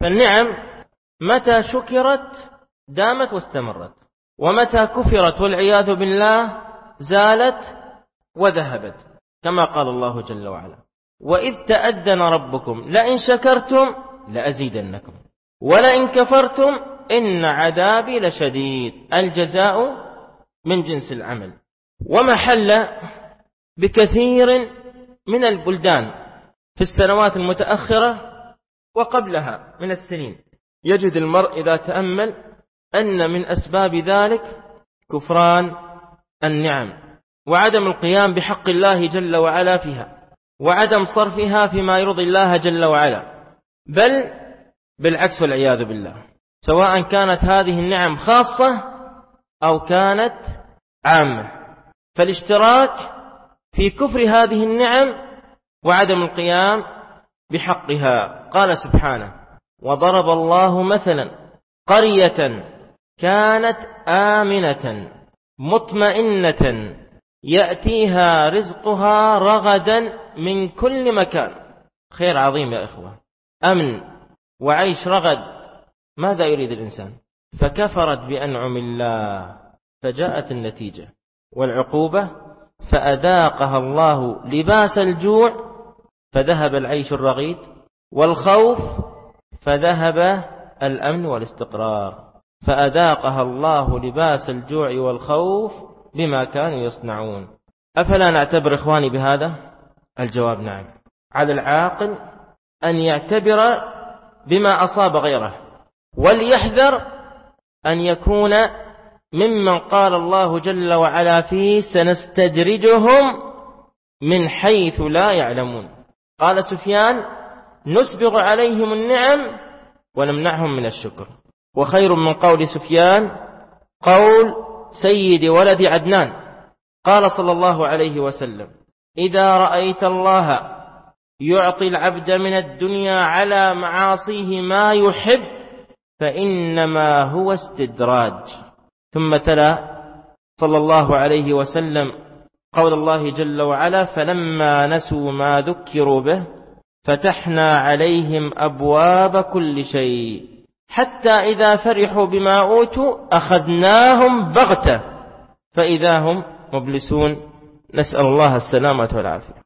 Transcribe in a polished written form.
فالنعم متى شكرت دامت واستمرت، ومتى كفرت والعياذ بالله زالت وذهبت، كما قال الله جل وعلا: وإذ تأذن ربكم لئن شكرتم لأزيدنكم ولئن كفرتم إن عذابي لشديد. الجزاء من جنس العمل. ومحل بكثير من البلدان في السنوات المتأخرة وقبلها من السنين يجد المرء إذا تأمل أن من أسباب ذلك كفران النعم، وعدم القيام بحق الله جل وعلا فيها، وعدم صرفها فيما يرضي الله جل وعلا، بل بالعكس والعياذ بالله، سواء كانت هذه النعم خاصة أو كانت عامة. فالاشتراك في كفر هذه النعم وعدم القيام بحقها. قال سبحانه: وضرب الله مثلا قرية كانت آمنة مطمئنة يأتيها رزقها رغدا من كل مكان. خير عظيم يا إخوة، أمن وعيش رغد، ماذا يريد الإنسان؟ فكفرت بأنعم الله فجاءت النتيجة والعقوبة، فأذاقها الله لباس الجوع فذهب العيش الرغيد، والخوف فذهب الأمن والاستقرار. فأذاقها الله لباس الجوع والخوف بما كانوا يصنعون. أفلا نعتبر إخواني بهذا؟ الجواب نعم. على العاقل أن يعتبر بما أصاب غيره، وليحذر أن يكون ممن قال الله جل وعلا فيه: سنستدرجهم من حيث لا يعلمون. قال سفيان: نسبغ عليهم النعم ونمنعهم من الشكر. وخير من قول سفيان قول سيد ولد عدنان، قال صلى الله عليه وسلم: إذا رأيت الله يعطي العبد من الدنيا على معاصيه ما يحب فإنما هو استدراج. ثم تلا صلى الله عليه وسلم قول الله جل وعلا: فلما نسوا ما ذكروا به فتحنا عليهم أبواب كل شيء حتى إذا فرحوا بما أوتوا أخذناهم بغتة فإذا هم مبلسون. نسأل الله السلامة والعافية.